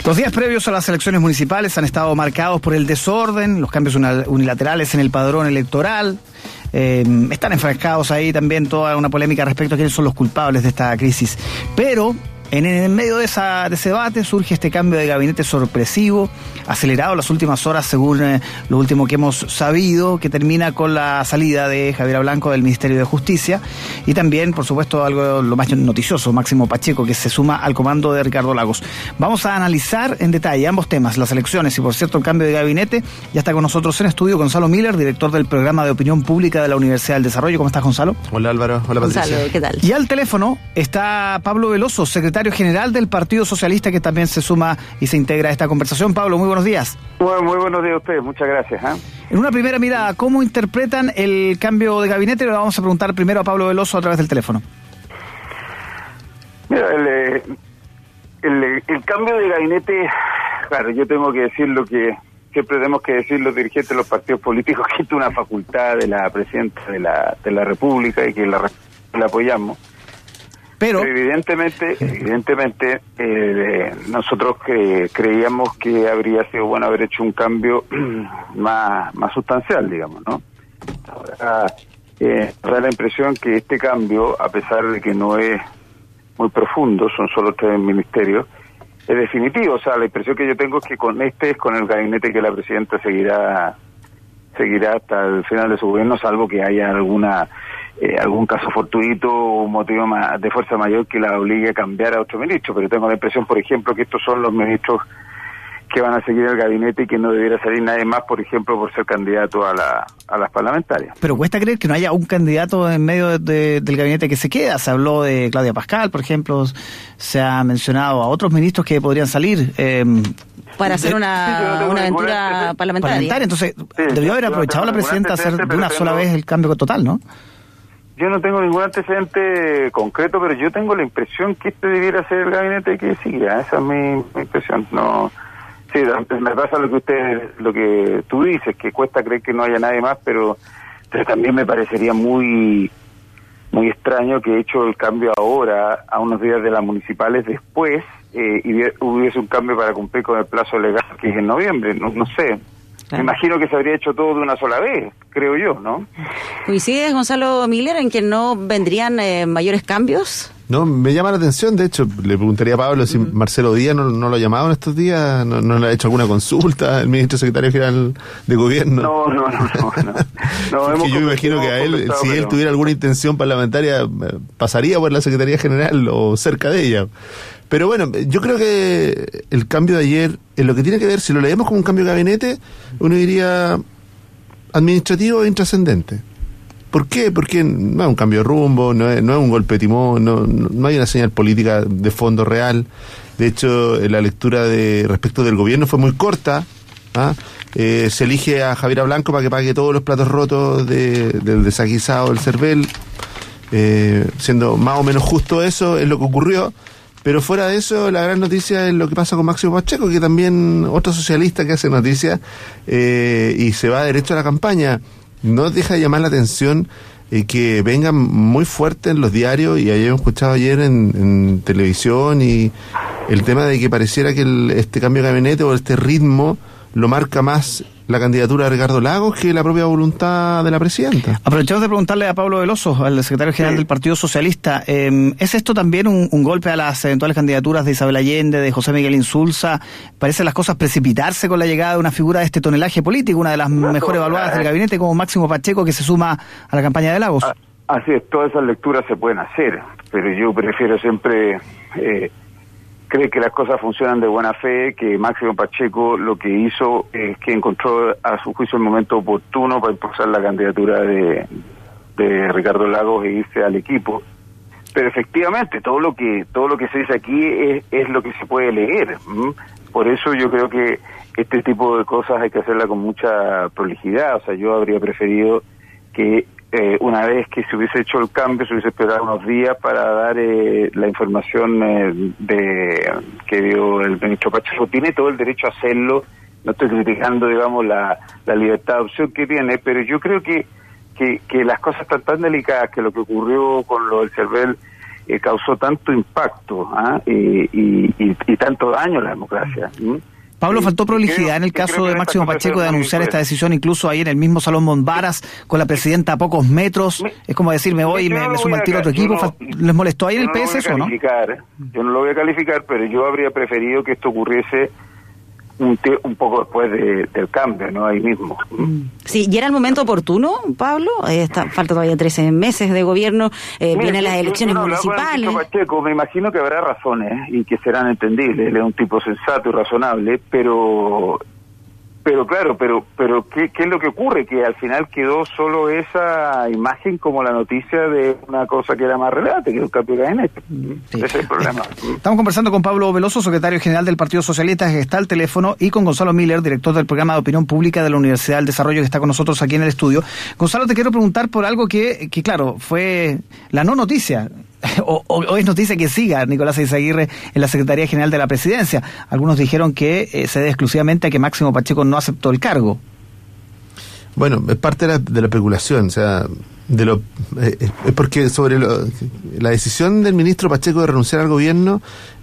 Los días previos a las elecciones municipales han estado marcados por el desorden, los cambios unilaterales en el padrón electoral. Están enfrascados ahí también toda una polémica respecto a quiénes son los culpables de esta crisis. Pero en medio de ese debate surge este cambio de gabinete sorpresivo, acelerado en las últimas horas según lo último que hemos sabido, que termina con la salida de Javiera Blanco del Ministerio de Justicia y también, por supuesto, algo lo más noticioso, Máximo Pacheco, que se suma al comando de Ricardo Lagos. Vamos a analizar en detalle ambos temas, las elecciones y, por cierto, el cambio de gabinete. Ya está con nosotros en estudio Gonzalo Miller, director del programa de opinión pública de la Universidad del Desarrollo. ¿Cómo estás, Gonzalo? Hola, Álvaro. Hola, Patricia. Gonzalo, ¿qué tal? Y al teléfono está Pablo Veloso, secretario general del Partido Socialista, que también se suma y se integra a esta conversación. Pablo, muy buenos días. Muy buenos días a ustedes, muchas gracias. En una primera mirada, ¿cómo interpretan el cambio de gabinete? Le vamos a preguntar primero a Pablo Veloso a través del teléfono. Mira, el cambio de gabinete, claro, yo tengo que decir lo que siempre tenemos que decir los dirigentes de los partidos políticos, que es una facultad de la presidenta de la República y que la apoyamos. Pero evidentemente nosotros creíamos que habría sido bueno haber hecho un cambio más sustancial, digamos, ¿no? Ahora, da la impresión que este cambio, a pesar de que no es muy profundo, son solo 3 ministerios, es definitivo. O sea, la impresión que yo tengo es que con el gabinete que la presidenta seguirá hasta el final de su gobierno, salvo que haya algún caso fortuito o un motivo de fuerza mayor que la obligue a cambiar a otro ministro. Pero tengo la impresión, por ejemplo, que estos son los ministros que van a seguir el gabinete y que no debiera salir nadie más, por ejemplo, por ser candidato a las parlamentarias. Pero cuesta creer que no haya un candidato en medio del gabinete que se queda. Se habló de Claudia Pascal, por ejemplo, se ha mencionado a otros ministros que podrían salir para hacer una aventura parlamentaria. Entonces, debió haber aprovechado la presidenta a hacer de una sola vez el cambio total, ¿no? Yo no tengo ningún antecedente concreto, pero yo tengo la impresión que este debiera ser el gabinete que siga. Esa es mi impresión. No, sí, me pasa lo que tú dices, que cuesta creer que no haya nadie más, pero también me parecería muy extraño que hecho el cambio ahora, a unos días de las municipales después, y hubiese un cambio para cumplir con el plazo legal que es en noviembre. No sé. Me imagino que se habría hecho todo de una sola vez, creo yo, ¿no? ¿Coincides, Gonzalo Miller, en que no vendrían mayores cambios? No, me llama la atención. De hecho, le preguntaría a Pablo si Marcelo Díaz no lo ha llamado en estos días, no le ha hecho alguna consulta, el ministro secretario general de gobierno. No. Que yo imagino que a él, si él tuviera alguna intención parlamentaria, pasaría por la Secretaría General o cerca de ella. Pero bueno, yo creo que el cambio de ayer, en lo que tiene que ver, si lo leemos como un cambio de gabinete, uno diría administrativo e intrascendente. ¿Por qué? Porque no es un cambio de rumbo, no es un golpe de timón, no hay una señal política de fondo real. De hecho, la lectura respecto del gobierno fue muy corta. Se elige a Javiera Blanco para que pague todos los platos rotos del desaguisado del CERVEL, siendo más o menos justo eso, es lo que ocurrió. Pero fuera de eso, la gran noticia es lo que pasa con Máximo Pacheco, que también otro socialista que hace noticia y se va derecho a la campaña. No deja de llamar la atención que vengan muy fuerte en los diarios, y hemos escuchado ayer en televisión, y el tema de que pareciera que este cambio de gabinete o este ritmo lo marca más la candidatura de Ricardo Lagos que la propia voluntad de la presidenta. Aprovechamos de preguntarle a Pablo Veloso, al secretario general del Partido Socialista, ¿es esto también un golpe a las eventuales candidaturas de Isabel Allende, de José Miguel Insulza? ¿Parecen las cosas precipitarse con la llegada de una figura de este tonelaje político, una de las mejor evaluadas del gabinete, como Máximo Pacheco, que se suma a la campaña de Lagos? Así es, todas esas lecturas se pueden hacer, pero yo prefiero siempre cree que las cosas funcionan de buena fe, que Máximo Pacheco lo que hizo es que encontró a su juicio el momento oportuno para impulsar la candidatura de Ricardo Lagos e irse al equipo. Pero efectivamente todo lo que se dice aquí es lo que se puede leer. Por eso yo creo que este tipo de cosas hay que hacerla con mucha prolijidad. O sea, yo habría preferido que una vez que se hubiese hecho el cambio, se hubiese esperado unos días para dar la información que dio el ministro Pacheco. Tiene todo el derecho a hacerlo, no estoy criticando, digamos, la libertad de opción que tiene, pero yo creo que las cosas están tan delicadas, que lo que ocurrió con lo del CERVEL causó tanto impacto y tanto daño a la democracia. Pablo, faltó prolijidad en el caso de Máximo Pacheco de anunciar esta decisión, incluso ahí en el mismo Salón Bombaras, con la presidenta a pocos metros. Es como decir, me voy y me sumo al tiro a otro equipo. ¿Les molestó ahí en el PS eso, no? Yo no lo voy a calificar, pero yo habría preferido que esto ocurriese un poco después del cambio, ¿no? Ahí mismo. Sí, ¿y era el momento oportuno, Pablo? Falta todavía 13 meses de gobierno, vienen las elecciones municipales. Pacheco, me imagino que habrá razones y que serán entendibles. Él es un tipo sensato y razonable, pero claro, pero ¿qué es lo que ocurre? Que al final quedó solo esa imagen como la noticia de una cosa que era más relevante, que es un cambio de gabinete. Sí. Ese es el problema. Estamos conversando con Pablo Veloso, secretario general del Partido Socialista, que está al teléfono, y con Gonzalo Miller, director del programa de opinión pública de la Universidad del Desarrollo, que está con nosotros aquí en el estudio. Gonzalo, te quiero preguntar por algo que claro, fue la no noticia. O es noticia que siga Nicolás Eizaguirre en la Secretaría General de la Presidencia. Algunos dijeron que se debe exclusivamente a que Máximo Pacheco no aceptó el cargo. Bueno, es parte de la especulación, o sea, es porque sobre la decisión del ministro Pacheco de renunciar al gobierno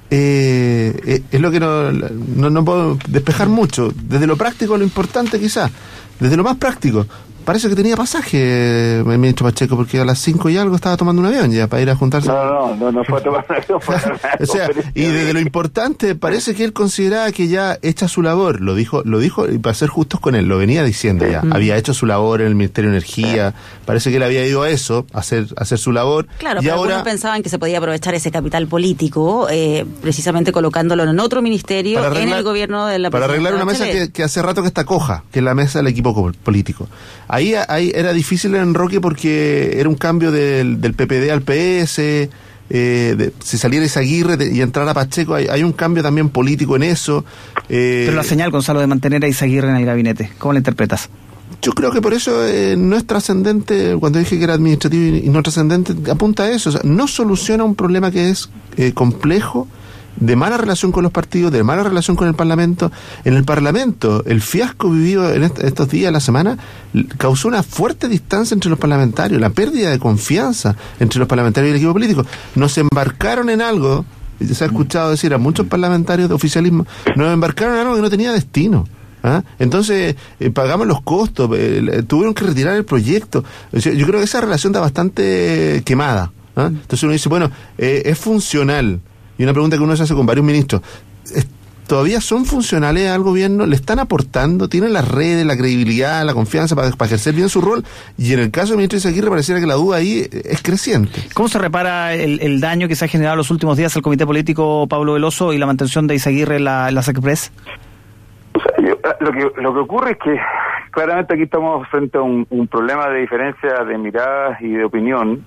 es lo que no puedo despejar mucho. Desde lo práctico a lo importante quizás, desde lo más práctico. Parece que tenía pasaje el ministro Pacheco, porque a las 5 y algo estaba tomando un avión ya para ir a juntarse. No fue a tomar un avión. O sea, y desde lo importante, parece que él consideraba que ya hecha su labor. Lo dijo, y para ser justos con él, lo venía diciendo ya. Había hecho su labor en el Ministerio de Energía. Parece que él había ido a eso, a hacer su labor. Claro, y pero ahora algunos pensaban que se podía aprovechar ese capital político, precisamente colocándolo en otro ministerio, en el gobierno de la para arreglar una mesa que hace rato que está coja, que es la mesa del equipo político. Ahí era difícil el enroque porque era un cambio del PPD al PS, si saliera Eizaguirre y entrara Pacheco, hay un cambio también político en eso. Pero la señal, Gonzalo, de mantener a Eizaguirre en el gabinete, ¿cómo la interpretas? Yo creo que por eso no es trascendente, cuando dije que era administrativo y no trascendente, apunta a eso, o sea, no soluciona un problema que es complejo, de mala relación con los partidos, de mala relación con el Parlamento. En el Parlamento, el fiasco vivido en estos días, la semana, causó una fuerte distancia entre los parlamentarios, la pérdida de confianza entre los parlamentarios y el equipo político. Nos embarcaron en algo, se ha escuchado decir a muchos parlamentarios de oficialismo, nos embarcaron en algo que no tenía destino. Entonces, pagamos los costos, tuvieron que retirar el proyecto. O sea, yo creo que esa relación está bastante quemada. Entonces uno dice, bueno, es funcional. Y una pregunta que uno se hace con varios ministros, ¿todavía son funcionales al gobierno? ¿Le están aportando? ¿Tienen las redes, la credibilidad, la confianza para ejercer bien su rol? Y en el caso del ministro Eizaguirre pareciera que la duda ahí es creciente. ¿Cómo se repara el daño que se ha generado en los últimos días al comité político Pablo Veloso y la mantención de Eizaguirre en la SECPRES? O sea, lo que ocurre es que claramente aquí estamos frente a un problema de diferencia de miradas y de opinión.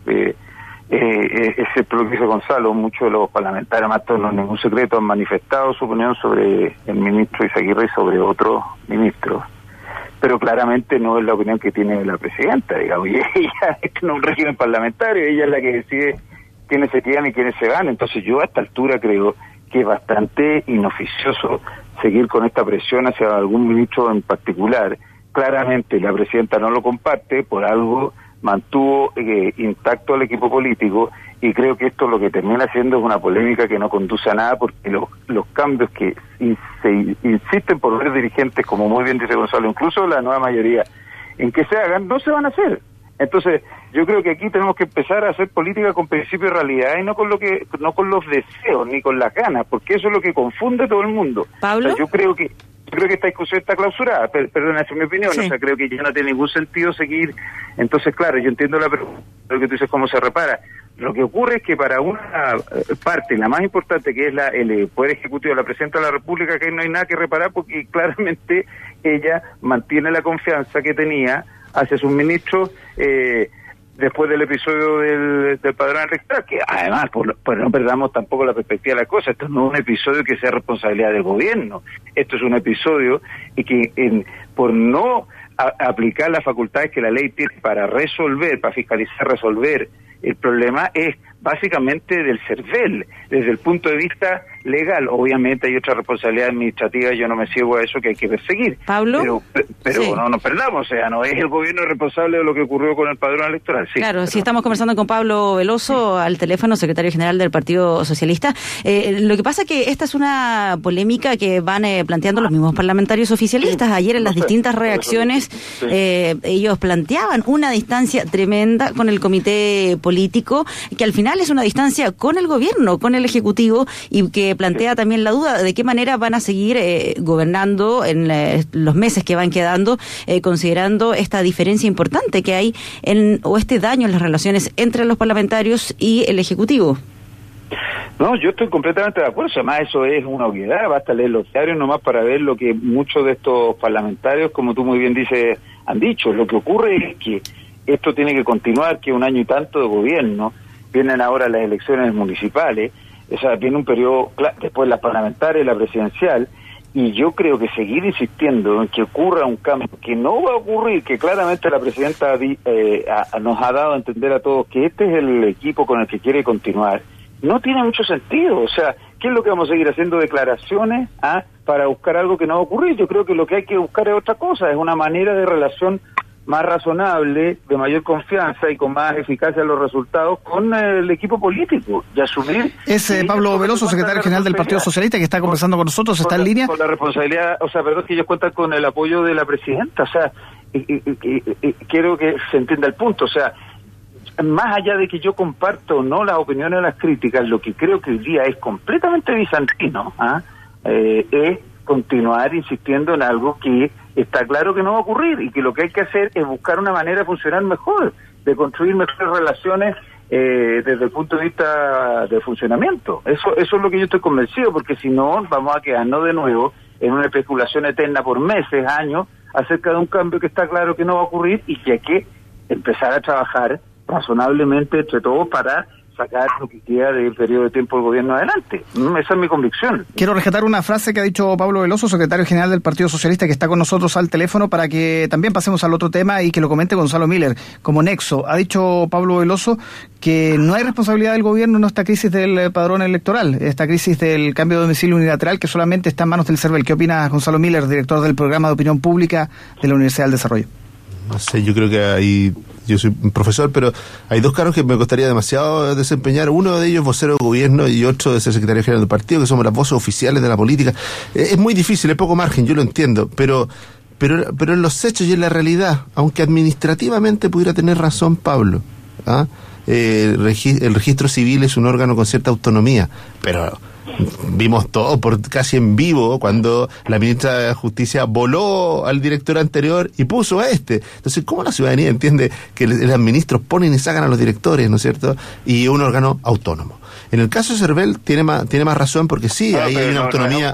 Ese es lo que dice Gonzalo. Muchos de los parlamentarios, más todos, no es ningún secreto, han manifestado su opinión sobre el ministro Eizaguirre y sobre otros ministros, pero claramente no es la opinión que tiene la presidenta, digamos, y ella es un régimen parlamentario, ella es la que decide quiénes se quedan y quiénes se van. Entonces yo a esta altura creo que es bastante inoficioso seguir con esta presión hacia algún ministro en particular. Claramente la presidenta no lo comparte, por algo mantuvo intacto al equipo político, y creo que esto lo que termina siendo es una polémica que no conduce a nada, porque los cambios que se insisten por ver dirigentes, como muy bien dice Gonzalo, incluso la nueva mayoría, en que se hagan, no se van a hacer. Entonces yo creo que aquí tenemos que empezar a hacer política con principio y realidad, y no con los deseos ni con las ganas, porque eso es lo que confunde a todo el mundo. ¿Pablo? O sea, yo creo que esta discusión está clausurada, perdona, esa es mi opinión, sí. O sea, creo que ya no tiene ningún sentido seguir. Entonces, claro, yo entiendo la pregunta, lo que tú dices, cómo se repara. Lo que ocurre es que para una parte, la más importante, que es el Poder Ejecutivo, la Presidenta de la República, que no hay nada que reparar, porque claramente ella mantiene la confianza que tenía hacia sus ministros, después del episodio del padrón electoral, que además, pues no perdamos tampoco la perspectiva de la cosa, esto no es un episodio que sea responsabilidad del gobierno, esto es un episodio y que por no aplicar las facultades que la ley tiene para resolver, para fiscalizar, resolver el problema, es básicamente del CERVEL, desde el punto de vista legal. Obviamente hay otra responsabilidad administrativa, yo no me ciego a eso, que hay que perseguir. Pablo. Pero sí. no nos perdamos, o sea, no es el gobierno responsable de lo que ocurrió con el padrón electoral. Sí, claro, sí, estamos conversando con Pablo Veloso, al teléfono, secretario general del Partido Socialista. Lo que pasa es que esta es una polémica que van planteando los mismos parlamentarios oficialistas. Ayer en las distintas reacciones ellos planteaban una distancia tremenda con el comité político, que al final es una distancia con el gobierno, con el Ejecutivo, y que plantea también la duda de qué manera van a seguir gobernando en los meses que van quedando, considerando esta diferencia importante que hay o este daño en las relaciones entre los parlamentarios y el Ejecutivo. No, yo estoy completamente de acuerdo. Además, eso es una obviedad. Basta leer los diarios nomás para ver lo que muchos de estos parlamentarios, como tú muy bien dices, han dicho. Lo que ocurre es que esto tiene que continuar, que un año y tanto de gobierno, vienen ahora las elecciones municipales, o sea, viene un periodo, después las parlamentarias, la presidencial, y yo creo que seguir insistiendo en que ocurra un cambio que no va a ocurrir, que claramente la presidenta nos ha dado a entender a todos que este es el equipo con el que quiere continuar, no tiene mucho sentido. O sea, ¿qué es lo que vamos a seguir haciendo? Declaraciones para buscar algo que no va a ocurrir. Yo creo que lo que hay que buscar es otra cosa, es una manera de relación más razonable, de mayor confianza y con más eficacia en los resultados con el equipo político y asumir... Es Pablo Veloso, secretario general del Partido Socialista, que está conversando con nosotros, está en línea. Con la responsabilidad, o sea, perdón, que ellos cuentan con el apoyo de la presidenta, o sea, quiero que se entienda el punto, o sea, más allá de que yo comparto o no las opiniones o las críticas, lo que creo que hoy día es completamente bizantino, es continuar insistiendo en algo que está claro que no va a ocurrir y que lo que hay que hacer es buscar una manera de funcionar mejor, de construir mejores relaciones desde el punto de vista de funcionamiento. Eso es lo que yo estoy convencido, porque si no vamos a quedarnos de nuevo en una especulación eterna por meses, años, acerca de un cambio que está claro que no va a ocurrir y que hay que empezar a trabajar razonablemente entre todos para sacar lo que queda del periodo de tiempo del gobierno adelante. Esa es mi convicción. Quiero rescatar una frase que ha dicho Pablo Veloso, secretario general del Partido Socialista, que está con nosotros al teléfono, para que también pasemos al otro tema y que lo comente Gonzalo Miller. Como nexo, ha dicho Pablo Veloso que no hay responsabilidad del gobierno en esta crisis del padrón electoral, esta crisis del cambio de domicilio unilateral que solamente está en manos del CERVEL. ¿Qué opina Gonzalo Miller, director del programa de opinión pública de la Universidad del Desarrollo? No sé, yo creo que yo soy un profesor, pero hay dos cargos que me costaría demasiado desempeñar. Uno de ellos vocero de gobierno y otro de ser secretario general del partido, que somos las voces oficiales de la política. Es muy difícil, es poco margen, yo lo entiendo, pero en los hechos y en la realidad, aunque administrativamente pudiera tener razón Pablo, el registro civil es un órgano con cierta autonomía, pero vimos todo por casi en vivo cuando la ministra de Justicia voló al director anterior y puso a este. Entonces, ¿cómo la ciudadanía entiende que los ministros ponen y sacan a los directores, ¿no es cierto? Y un órgano autónomo. En el caso de CERVEL tiene más razón, porque sí, ahí hay una autonomía,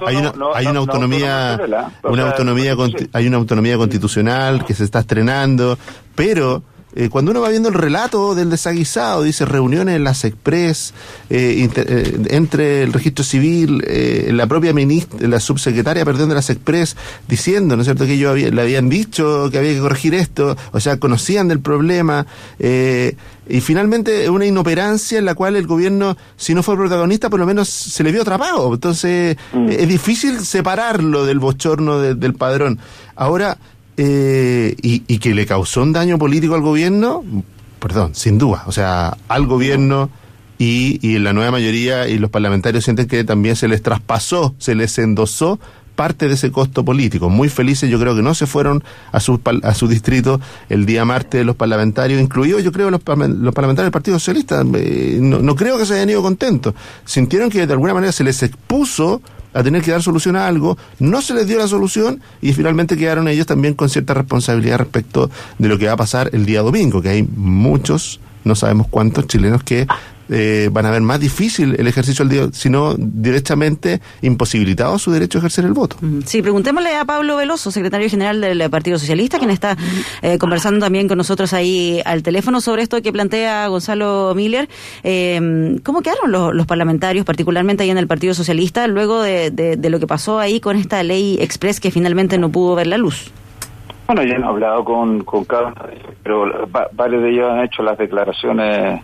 hay una autonomía constitucional que se está estrenando, pero cuando uno va viendo el relato del desaguisado, dice reuniones en la SECPRES, entre el registro civil, la propia la subsecretaria, de la SECPRES, diciendo, ¿no es cierto?, que ellos le habían dicho que había que corregir esto, o sea, conocían del problema, y finalmente una inoperancia en la cual el gobierno, si no fue protagonista, por lo menos se le vio atrapado. Entonces, es difícil separarlo del bochorno del padrón. Ahora, y que le causó un daño político al gobierno, sin duda, o sea, al gobierno y la nueva mayoría y los parlamentarios sienten que también se les traspasó, se les endosó parte de ese costo político. Muy felices, yo creo que no se fueron a su distrito el día martes los parlamentarios, incluidos yo creo los parlamentarios del Partido Socialista, no creo que se hayan ido contentos, sintieron que de alguna manera se les expuso a tener que dar solución a algo, no se les dio la solución y finalmente quedaron ellos también con cierta responsabilidad respecto de lo que va a pasar el día domingo, que hay muchos, no sabemos cuántos chilenos que van a ver más difícil el ejercicio del día, sino directamente imposibilitado su derecho a ejercer el voto. Sí, preguntémosle a Pablo Veloso, secretario general del Partido Socialista, quien está conversando también con nosotros ahí al teléfono sobre esto que plantea Gonzalo Miller. ¿Cómo quedaron los parlamentarios, particularmente ahí en el Partido Socialista, luego de lo que pasó ahí con esta ley express que finalmente no pudo ver la luz? Bueno, ya he hablado con cada uno de ellos, pero varios de ellos han hecho las declaraciones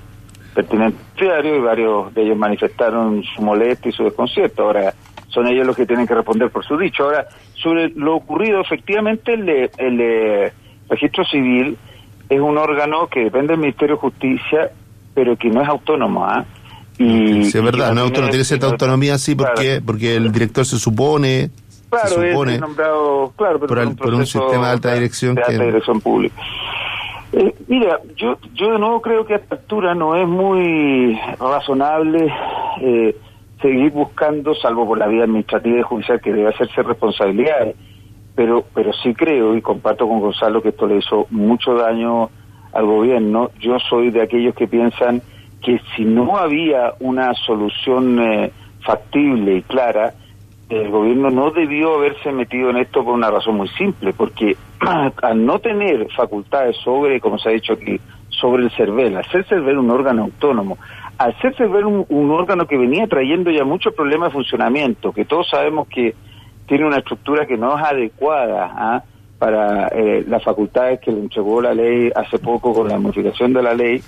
pertinente diario, y varios de ellos manifestaron su molestia y su desconcierto. Ahora, son ellos los que tienen que responder por su dicho. Ahora, sobre lo ocurrido, efectivamente el registro civil es un órgano que depende del Ministerio de Justicia, pero que no es autónomo, Y, sí, es verdad, no tiene cierta autonomía, sí, porque el director se supone es nombrado, por un sistema de alta dirección pública. Mira, yo de nuevo creo que a esta altura no es muy razonable seguir buscando, salvo por la vía administrativa y judicial, que debe hacerse responsabilidades, pero sí creo, y comparto con Gonzalo, que esto le hizo mucho daño al gobierno. Yo soy de aquellos que piensan que si no había una solución factible y clara, el gobierno no debió haberse metido en esto por una razón muy simple, porque al no tener facultades sobre, como se ha dicho aquí, sobre el CERVEL, al ser CERVEL un órgano autónomo, al ser CERVEL un órgano que venía trayendo ya muchos problemas de funcionamiento, que todos sabemos que tiene una estructura que no es adecuada para las facultades que le entregó la ley hace poco con la modificación de la ley.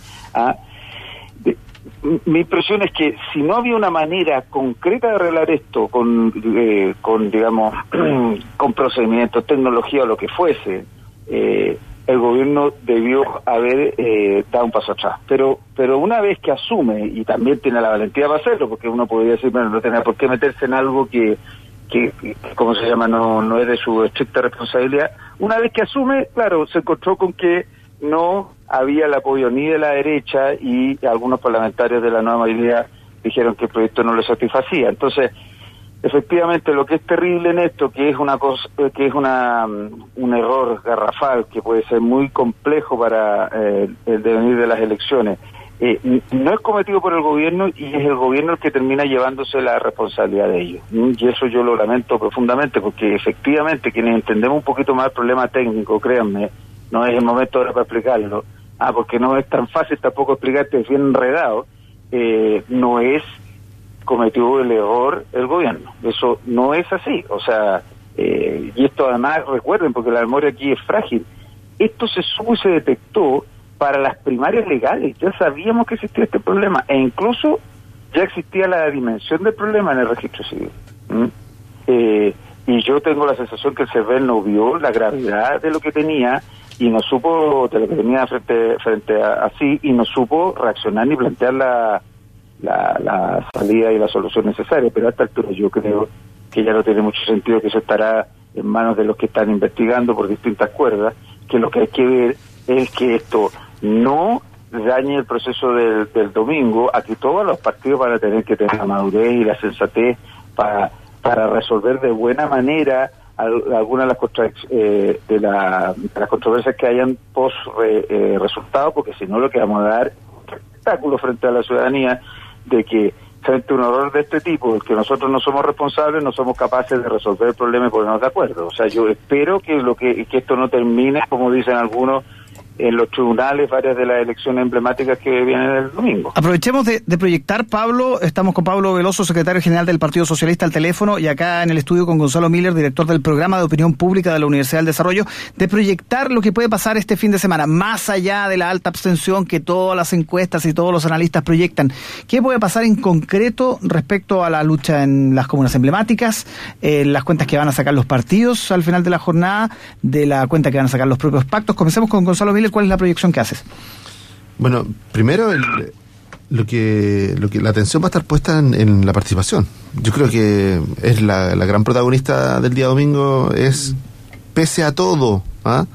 Mi impresión es que si no había una manera concreta de arreglar esto con digamos, con procedimientos, tecnología o lo que fuese, el gobierno debió haber dado un paso atrás. Pero una vez que asume, y también tiene la valentía para hacerlo, porque uno podría decir, bueno, no tenía por qué meterse en algo que ¿cómo se llama?, no es de su estricta responsabilidad. Una vez que asume, claro, se encontró con que no había el apoyo ni de la derecha, y algunos parlamentarios de la nueva mayoría dijeron que el proyecto no le satisfacía. Entonces, efectivamente, lo que es terrible en esto, que es una cosa, que es un error garrafal, que puede ser muy complejo para el devenir de las elecciones, no es cometido por el gobierno, y es el gobierno el que termina llevándose la responsabilidad de ello. Y eso yo lo lamento profundamente, porque efectivamente quienes entendemos un poquito más el problema técnico, créanme, no es el momento ahora para explicarlo, porque no es tan fácil tampoco explicarte, es bien enredado, no es cometió el error el gobierno, eso no es así, o sea, y esto además, recuerden, porque la memoria aquí es frágil, esto se supo y se detectó para las primarias legales, ya sabíamos que existía este problema, e incluso ya existía la dimensión del problema en el registro civil. Y yo tengo la sensación que el CERVEL no vio la gravedad de lo que tenía, y no supo de lo que tenía frente a sí, y no supo reaccionar ni plantear la salida y la solución necesaria. Pero a esta altura yo creo que ya no tiene mucho sentido, que eso estará en manos de los que están investigando por distintas cuerdas, que lo que hay que ver es que esto no dañe el proceso del domingo. Aquí todos los partidos van a tener que tener la madurez y la sensatez para resolver de buena manera algunas de las controversias que hayan post resultado, porque si no, lo que vamos a dar es un espectáculo frente a la ciudadanía de que frente a un error de este tipo, del que nosotros no somos responsables, no somos capaces de resolver el problema y ponernos de acuerdo. O sea, yo espero que que esto no termine, como dicen algunos, en los tribunales, varias de las elecciones emblemáticas que vienen el domingo. Aprovechemos de proyectar, Pablo, estamos con Pablo Veloso, secretario general del Partido Socialista, al teléfono, y acá en el estudio con Gonzalo Miller, director del programa de opinión pública de la Universidad del Desarrollo, de proyectar lo que puede pasar este fin de semana, más allá de la alta abstención que todas las encuestas y todos los analistas proyectan. ¿Qué puede pasar en concreto respecto a la lucha en las comunas emblemáticas, las cuentas que van a sacar los partidos al final de la jornada, de la cuenta que van a sacar los propios pactos? Comencemos con Gonzalo Miller. ¿Cuál es la proyección que haces? Bueno, primero lo que la atención va a estar puesta en la participación. Yo creo que es la gran protagonista del día domingo, es pese a todo.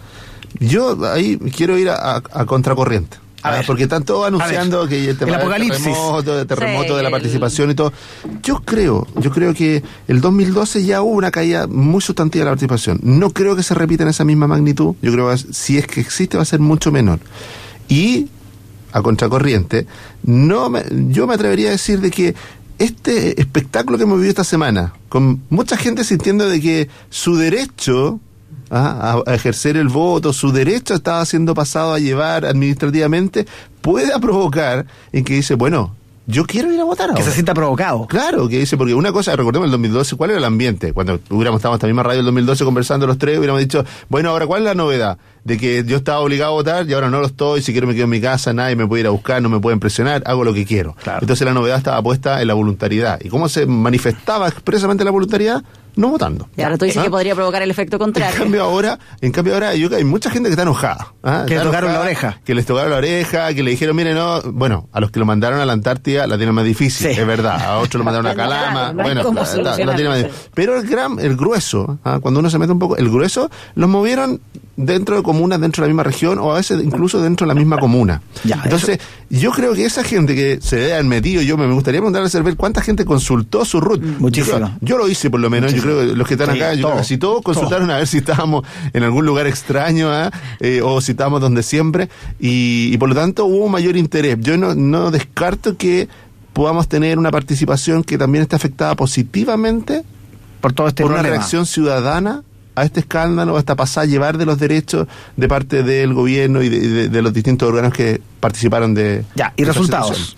Yo ahí quiero ir a contracorriente. Porque están todos anunciando que el tema del terremoto de la participación y todo. Yo creo que el 2012 ya hubo una caída muy sustantiva de la participación. No creo que se repita en esa misma magnitud. Yo creo que si es que existe va a ser mucho menor. Y a contracorriente, yo me atrevería a decir de que este espectáculo que hemos vivido esta semana, con mucha gente sintiendo de que su derecho a ejercer el voto, su derecho estaba siendo pasado a llevar administrativamente, puede provocar en que dice, bueno, yo quiero ir a votar ahora. Que se sienta provocado. Claro, que dice, porque una cosa, recordemos el 2012, ¿cuál era el ambiente? Cuando hubiéramos estado en esta misma radio el 2012 conversando los tres, hubiéramos dicho, bueno, ahora, ¿cuál es la novedad? De que yo estaba obligado a votar y ahora no lo estoy, si quiero me quedo en mi casa, nadie me puede ir a buscar, no me pueden presionar, hago lo que quiero. Claro. Entonces la novedad estaba puesta en la voluntariedad. ¿Y cómo se manifestaba expresamente la voluntariedad? No votando. Y ahora tú dices que podría provocar el efecto contrario. En cambio ahora yo creo que hay mucha gente que está enojada. Que les tocaron la oreja. Que les tocaron la oreja, que le dijeron, miren, no, bueno, a los que lo mandaron a la Antártida la tienen más difícil, es verdad. A otros lo mandaron a Calama, bueno, la tienen más difícil. Pero el grueso, cuando uno se mete un poco, el grueso los movieron dentro de comunas, dentro de la misma región, o a veces incluso dentro de la misma comuna. Ya, entonces, yo creo que esa gente que se debe haber metido, me gustaría preguntarle a Cervel cuánta gente consultó su RUT. Muchísimo. Yo lo hice por lo menos, yo creo que los que están acá, casi todos consultaron a ver si estábamos en algún lugar extraño, o si estábamos donde siempre, y por lo tanto hubo mayor interés. Yo no descarto que podamos tener una participación que también esté afectada positivamente por todo este problema. Una reacción ciudadana a este escándalo, a esta pasada llevar de los derechos de parte del gobierno y de los distintos órganos que participaron de... Ya, y resultados.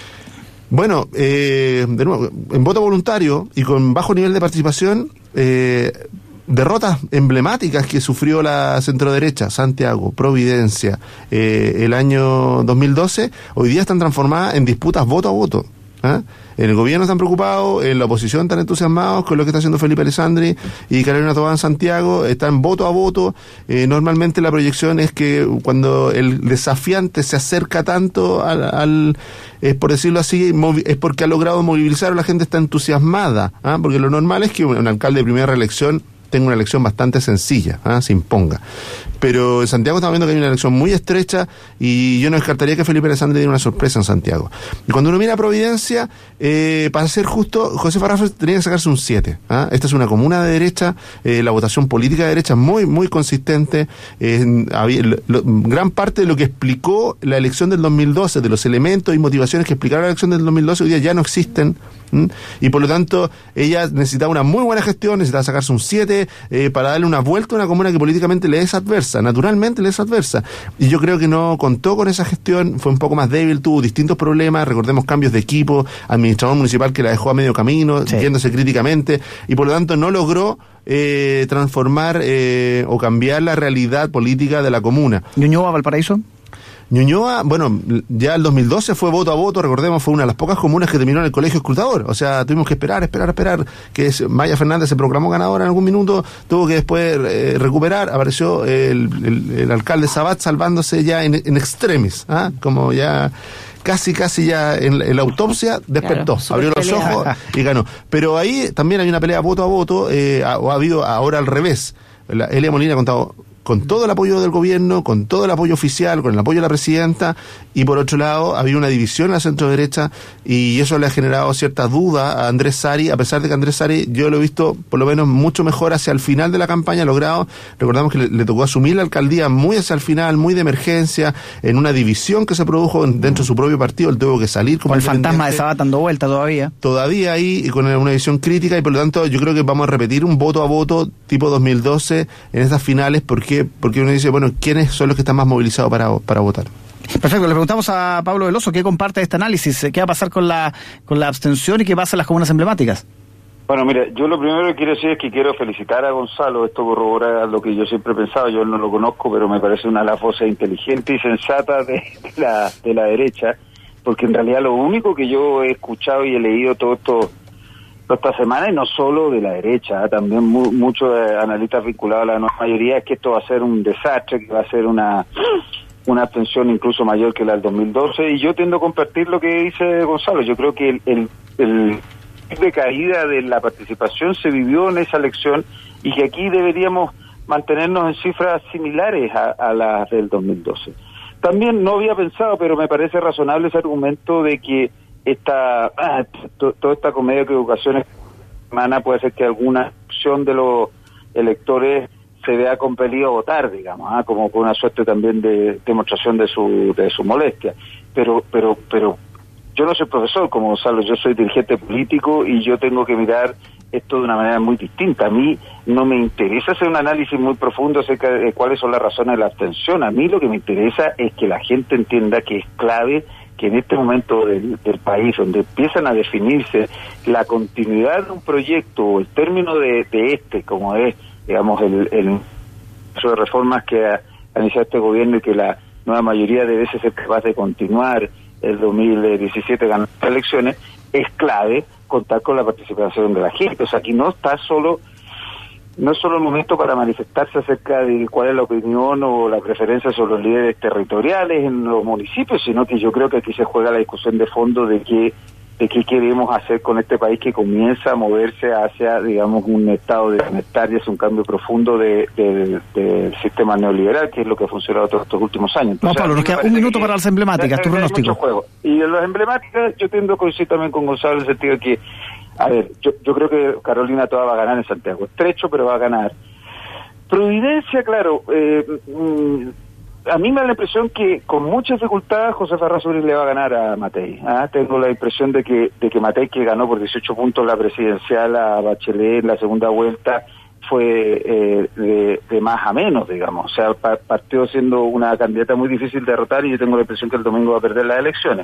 Bueno, de nuevo, en voto voluntario y con bajo nivel de participación, derrotas emblemáticas que sufrió la centroderecha, Santiago, Providencia, el año 2012, hoy día están transformadas en disputas voto a voto. En el gobierno están preocupados, en la oposición están entusiasmados con lo que está haciendo Felipe Alessandri y Carolina Tobá en Santiago, están voto a voto. Normalmente la proyección es que cuando el desafiante se acerca tanto por decirlo así, es porque ha logrado movilizar, o la gente está entusiasmada, porque lo normal es que un alcalde de primera reelección tenga una elección bastante sencilla, se imponga. Pero en Santiago estamos viendo que hay una elección muy estrecha y yo no descartaría que Felipe Alessandri diera una sorpresa en Santiago. Y cuando uno mira a Providencia, para ser justo, José Farrafes tenía que sacarse un 7. Esta es una comuna de derecha, la votación política de derecha muy, muy consistente. Gran parte de lo que explicó la elección del 2012, de los elementos y motivaciones que explicaron la elección del 2012, hoy día ya no existen. Y por lo tanto, ella necesitaba una muy buena gestión, necesitaba sacarse un 7 para darle una vuelta a una comuna que políticamente le es adversa. Naturalmente le es adversa, y yo creo que no contó con esa gestión, fue un poco más débil, tuvo distintos problemas, recordemos cambios de equipo, administrador municipal que la dejó a medio camino, yéndose críticamente, y por lo tanto no logró transformar o cambiar la realidad política de la comuna. ¿Ñuñoa, Valparaíso? Ñuñoa, bueno, ya el 2012 fue voto a voto, recordemos, fue una de las pocas comunas que terminó en el colegio escrutador, o sea, tuvimos que esperar, que Maya Fernández se proclamó ganadora en algún minuto, tuvo que después recuperar, apareció el alcalde Sabat salvándose ya en extremis, como ya... Casi ya en la autopsia despertó, claro, abrió los ojos y ganó. Pero ahí también hay una pelea voto a voto, ha habido ahora al revés. Elia Molina ha contado con todo el apoyo del gobierno, con todo el apoyo oficial, con el apoyo de la presidenta, y por otro lado ha habido una división en la centro-derecha, y eso le ha generado cierta duda a Andrés Sari, a pesar de que Andrés Sari yo lo he visto por lo menos mucho mejor hacia el final de la campaña, logrado. Recordamos que le tocó asumir la alcaldía muy hacia el final, muy de emergencia, en una división que se produjo dentro de su propio partido, él tuvo que salir como el fantasma de Sabat dando vuelta todavía ahí, y con una visión crítica, y por lo tanto yo creo que vamos a repetir un voto a voto tipo 2012 en estas finales, porque uno dice, bueno, ¿quiénes son los que están más movilizados para votar? Perfecto, le preguntamos a Pablo Veloso qué comparte de este análisis, qué va a pasar con la abstención y qué pasa en las comunas emblemáticas. Bueno, mira, yo lo primero que quiero decir es que quiero felicitar a Gonzalo. Esto corrobora lo que yo siempre he pensado. Yo no lo conozco, pero me parece una de las voces inteligente y sensata de la derecha, porque en realidad lo único que yo he escuchado y he leído toda esta semana, y no solo de la derecha, también muchos analistas vinculados a la nueva mayoría, es que esto va a ser un desastre, que va a ser una abstención incluso mayor que la del 2012, y yo tiendo a compartir lo que dice Gonzalo. Yo creo que el de caída de la participación se vivió en esa elección, y que aquí deberíamos mantenernos en cifras similares a las del 2012. También no había pensado, pero me parece razonable ese argumento de que toda esta comedia de equivocaciones semana puede ser que alguna opción de los electores se vea compelido a votar, digamos, como con una suerte también de demostración de su molestia. Pero yo no soy profesor como Gonzalo, yo soy dirigente político y yo tengo que mirar esto de una manera muy distinta. A mí no me interesa hacer un análisis muy profundo acerca de cuáles son las razones de la abstención. A mí lo que me interesa es que la gente entienda que es clave que en este momento del país, donde empiezan a definirse la continuidad de un proyecto o el término de como es, digamos, el de reformas que ha iniciado este gobierno y que la nueva mayoría debe ser capaz de continuar el 2017 ganando las elecciones, es clave contar con la participación de la gente. O sea, aquí no es solo el momento para manifestarse acerca de cuál es la opinión o la preferencia sobre los líderes territoriales en los municipios, sino que yo creo que aquí se juega la discusión de fondo de qué queremos hacer con este país que comienza a moverse hacia, digamos, un estado de bienestar y hacia un cambio profundo del sistema neoliberal, que es lo que ha funcionado todos estos últimos años. Entonces, Pablo, nos queda un minuto para las emblemáticas, tu pronóstico. Y en las emblemáticas yo tiendo a coincidir también con Gonzalo en el sentido de que, a ver, yo creo que Carolina Toa va a ganar en Santiago. Estrecho, pero va a ganar. Providencia, claro, a mí me da la impresión que con mucha dificultad José Errázuriz le va a ganar a Matei. Tengo la impresión de que Matei, que ganó por 18 puntos la presidencial a Bachelet en la segunda vuelta, fue de más a menos, digamos. O sea, partió siendo una candidata muy difícil de derrotar y yo tengo la impresión que el domingo va a perder las elecciones.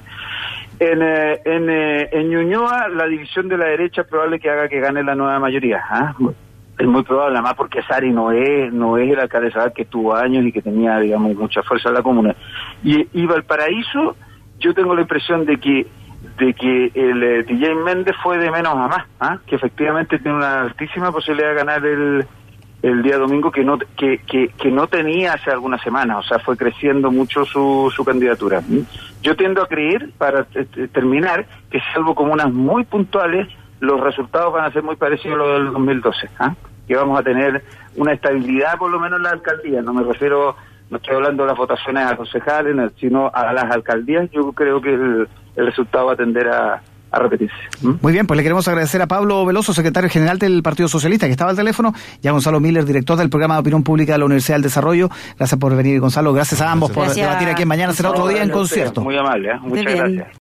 En Ñuñoa, la división de la derecha es probable que haga que gane la nueva mayoría. Es muy probable, además porque Sari no es el alcalde Sadar, que tuvo años y que tenía, digamos, mucha fuerza en la comuna. Y Valparaíso, yo tengo la impresión de que el DJ Méndez fue de menos a más, que efectivamente tiene una altísima posibilidad de ganar el día domingo que no tenía hace algunas semanas. O sea, fue creciendo mucho su candidatura. Yo tiendo a creer, para terminar, que salvo comunas muy puntuales, los resultados van a ser muy parecidos a los del 2012, que vamos a tener una estabilidad por lo menos en la alcaldía. No estoy hablando de las votaciones a concejales, sino a las alcaldías. Yo creo que el resultado va a tender a repetirse. Muy bien, pues le queremos agradecer a Pablo Veloso, secretario general del Partido Socialista, que estaba al teléfono, y a Gonzalo Miller, director del programa de opinión pública de la Universidad del Desarrollo. Gracias por venir, Gonzalo. Gracias a ambos por debatir aquí en Mañana Será Otro Día en Concierto. Muy amable, muchas gracias.